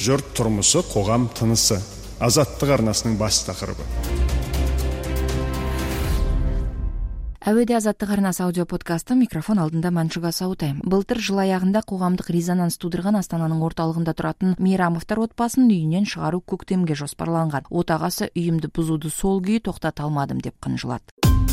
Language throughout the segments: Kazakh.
Жұрт тұрмысы, қоғам тынысы. Азаттық арнасының бас тақырыбы. Әуеде Азаттық арнасы аудиоподкасты, микрофон алдында Маншуга Саутай. Былтыр жыл аяғында қоғамдық резонанс тудырған Астананың орталығында тұратын Мейрамовтар отбасын үйінен шығару көктемге жоспарланған. Отағасы үйімді бұзуды сол күйі тоқтата алмадым деп қынжылады.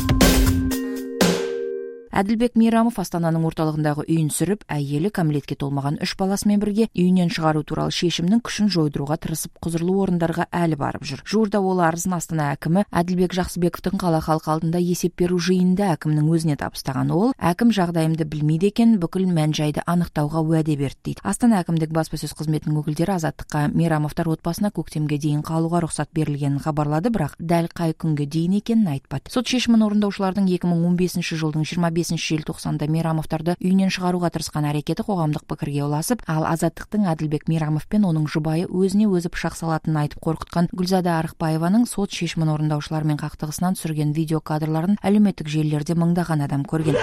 Әділбек Мейрамов Астананың орталығындағы үйін сүріп, әйелі кәмелетке толмаған 3 баласымен бірге үйінен шығару туралы шешімнің күшін жойдыруға тырысып, құзырлы орындарға әлі барып жүр. Жуырда ол арызын Астана әкімі Әділбек Жақсыбековтың қала халқы алдында есеп беру жиынында әкімнің өзіне табыстаған. Ол, әкім жағдайымды білмейді екен, бүкіл мән-жайды анықтауға уәде берді дейді. Астана әкімдік баспасөз қызметінің өкілдері Азаттыққа Мейрамовтар отбасына көктемге дейін қалуға рұқсат берілгенін хабарлады, бірақ дәл қай күнге дейін екенін айтпады. Сот шешімін орындаушылардың 2015 жылдың 25 желтоқсанда Мейрамовтарды үйінен шығаруға тырысқан әрекеті қоғамдық пікірге ұласып, ал Азаттықтың Әділбек Мейрамов пен оның жұбайы өзіне өзі пышақ салатынын айтып қорқытқан Гүлзада Арықбаеваның сот шешімін орындаушылармен қақтығысынан түсірген видеокадрларын әлеуметтік желілерде мыңдаған адам көрген.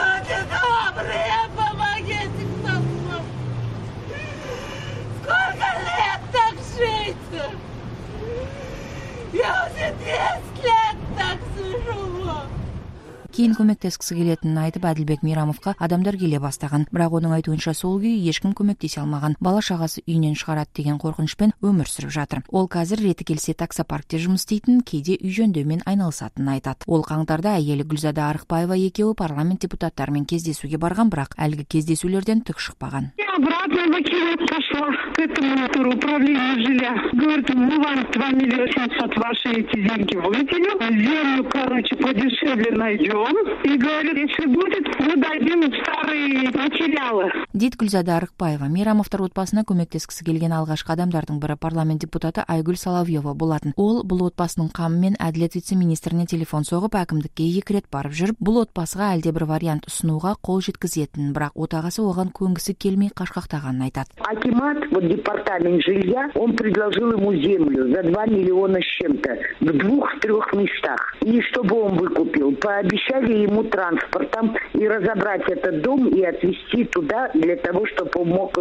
Кейін көмектескісі келетінін айтып, Әділбек Мейрамовқа адамдар келе бастаған. Бірақ оның айтуынша сол күйі ешкім көмектесе алмаған. Бала шағасы үйінен шығарады деген қорқынышпен өмір сүріп жатыр. Ол қазір реті келсе таксопаркте жұмыс істейтін, кейде үй жөндеумен айналысатынын айтады. Ол қаңтарда әйелі Гүлзада Арықбаева екеуі парламент депутаттарымен кездесуге барған, бірақ әлгі кездесулерден түк шықпаған. Обратно в Акимат пошла к этому управлению жилья. Говорит, мы вам 2 700 000 ваши эти деньги выделим, землю, подешевле найдем. И говорит, если будет, мы дадим старые материалы. Дейді Гүлзада Арықбаева. Мейрамовтар отбасына көмектескісі келген алғашқы адамдардың бірі парламент депутаты Айгүл Соловьева болатын. Ол бұл отбасының қамымен әділет вице-министріне телефон соғып, әкімдікке 2 рет барып жүріп, бұл отбасыға әлде бір вариант ұсынуға қол жеткізетінін, бірақ отағасы оған көнгісі келмей қашқақтағанын айтады. Акимат, департамент жилья, он предложил ему землю за 2 миллиона с чем-то в 2-3 местах. И чтобы он выкупил, пообещали ему транспортом и разобрать этот дом и отвезти туда для того, чтобы он мог,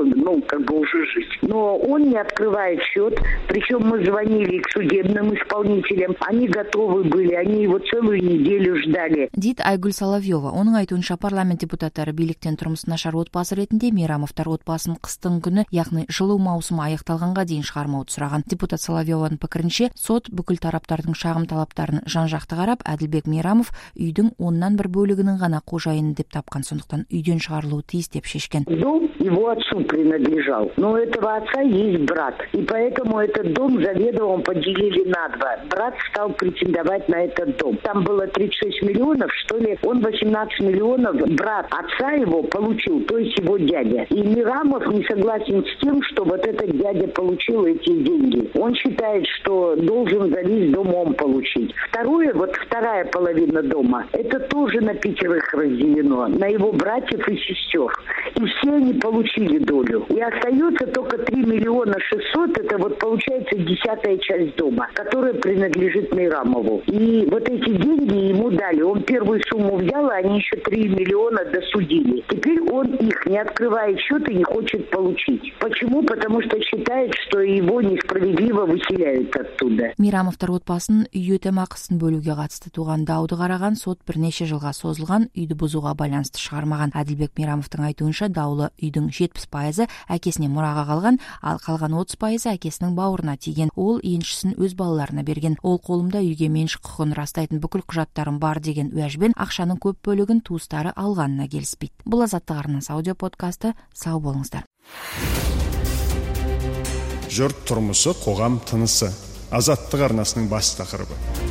уже жить. Но он не открывает счет, причем мы звонили к судебным исполнителям, они готовы были, они его целую неделю ждали. Дейді Айгүл Соловьева. Оның айтуынша парламент депутаттары биліктен тұрмысы нашар отбасы ретінде Мейрамовтар отбасын қыстың күні, яғни жылу маусымы аяқталғанға дейін шығармауды сұраған. Депутат Соловьеваның пікірінше, сот бүкіл тараптардың шағым талаптарын жан-жақты қарап, Әділбек Мейрамов үйдің 1/1 бөлігінің ғана қожайыны деп тапқан, сондықтан үйден шығарылуы тиіс деп шешкен. Дом его отцу принадлежал, но у этого отца есть брат, и поэтому этот дом заведомо поделили на 2. Брат стал претендовать на этот дом. Там было 36 миллионов, что ли, он 18 миллионов, брат отца его получил, то есть его дядя. И Мейрамов не согласен с тем, что вот этот дядя получил эти деньги. Он считает, что должен за весь дом он получить. Вторая половина дома, это тоже на 5 разделено, на его братьев и сестер. И все они получили долю. И остается только 3 600 000, это получается 10-я часть дома, которая принадлежит Мейрамову. И вот эти деньги ему дали. Он первую сумму взял, а они еще 3 миллиона досудили. Теперь он их не открывает счет и не хочет получить. Почему? Потому что считает, что его несправедливо выселяют оттуда. Мейрамовтар отбасын үй өтемақысын бөлуге қатысты туған дауды қараған сот бірнеше жылға созылған, үйді бұзуға байланысты шығармаған. Әділбек Мейрамовтың айтуынша, даулы үйдің 70% әкесіне мұраға қалған, ал қалған 30% әкесінің бауырына тиген. Ол еншісін өз балаларына берген. Ол қолымда үйге меншік құқығын растайтын бүкіл құжаттарым бар деген уәжбен ақшаның көп бөлігін туыстары алғанына келіспейді. Бұл Азаттық арнасы аудиоподкасты. Сау болыңыздар. Жұрт тұрмысы, қоғам тынысы. Азаттық арнасының бас тақырыбы.